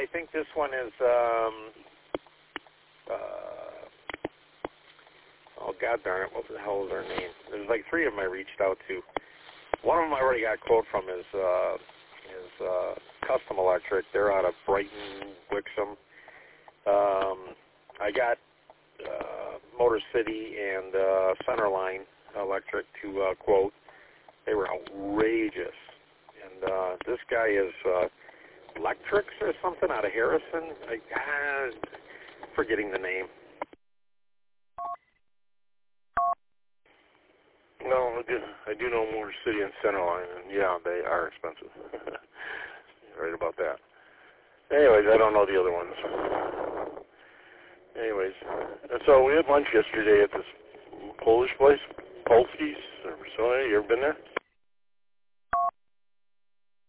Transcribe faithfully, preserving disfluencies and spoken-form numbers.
think this one is, um, uh, oh, God darn it, what the hell is their name? There's like three of them I reached out to. One of them I already got a quote from is, uh, is uh, Custom Electric. They're out of Brighton, Wixom. Um, I got uh, Motor City and uh, Centerline Electric to uh, quote. They were outrageous. And uh, this guy is uh, Electrics or something out of Harrison. I, uh, forgetting the name. No, I do, I do know Motor City and Centerline, and yeah, they are expensive. Right about that. Anyways, I don't know the other ones. Anyways, and so we had lunch yesterday at this Polish place, Polski's, or so. You ever been there?